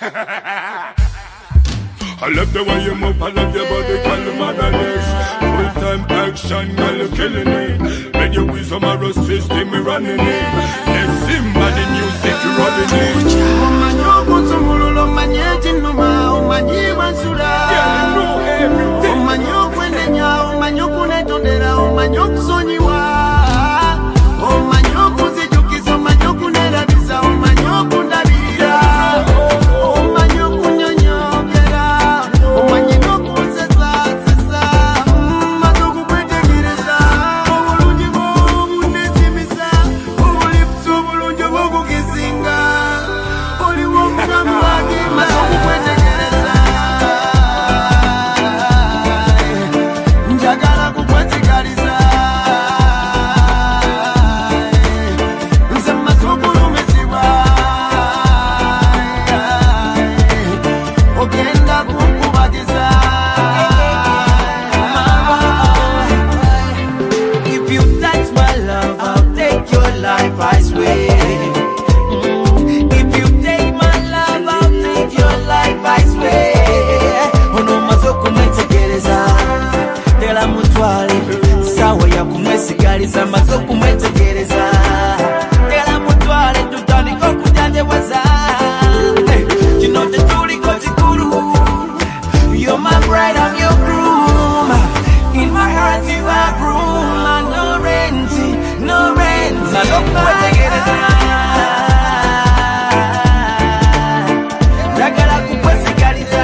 I love the way you move, I love your body, girl, the madness. Full-time action, girl, you're killing it. Make your wisdom, my rust system, me running it. Let's Simba, the music, you running it. Omanyoku nsumululo, manyeti numa, omanyiwa nsura. Yeah, you know everything. Omanyoku endenya, omanyoku netondera, omanyoku sonyiwa. Omanyoku zijukiza, omanyoku nerabisa, omanyoku ndabira. Omanyoku nyonyogera, omanyoku sesa, sesa. Mazoku kwetegereza, obulungi bw'obunezimisa, obulipsi obulungi bw'okukisinga. Oliwo omugamba wage, mazoku kwetegereza. Njagala kukwesigaliza. Nze mazokulumizibwa. Ogenda kunkubagiza. If you touch my love, I'll take your life, I swear. If you take my love, I'll take your life, I swear. Ono mazoku mwetegereza. Tela mutwale, sawa ya kumwesigaliza. Mazoku mwetegereza. Tela mutwale, tutandika okujanjebwaza. You know the truly got it guru. You're my bride, I'm your groom. In my heart you are room. And no rent, no rent. Mazoku mwetegereza. Njagala kukwesigaliza.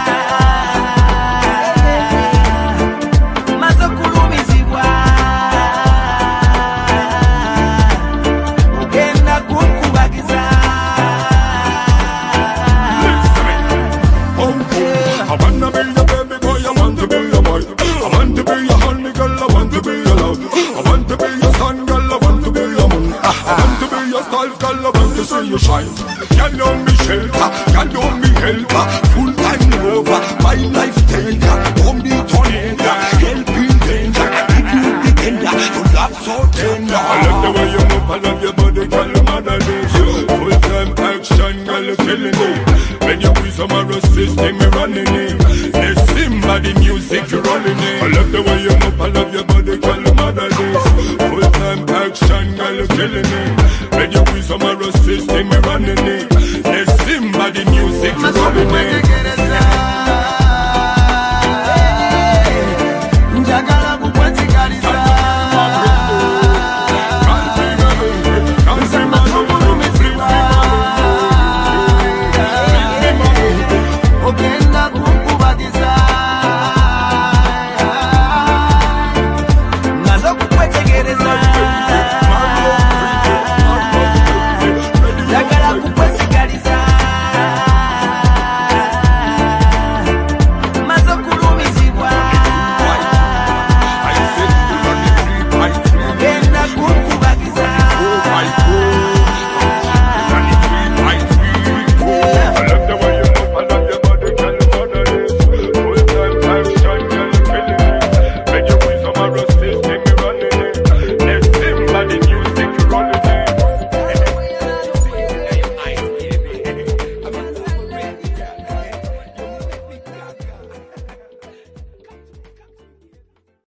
Mazokulumizibwa. Ogenda kunkubagiza. I wanna be your baby boy, I want to be your boy. I want to be your honey girl, I want to be your love. I want to be your sun girl, I want to be your moon. I want to be your style girl, I want to see you shine. Can you me shelter, can you me helper? Full time lover, my life taker. Don't be tornado, helping danger. If you be tender, your love so tender. I love the way you move, I love your body, girl, the madness. Full time action, girl, you're killing it. When you wisdom, my rust system, me running it. Let's Simba, the music, you rolling it. I love the way you move, I love your body, girl, the madness. Full time action, girl, you're killing it. When you wisdom, my rust system, me running it.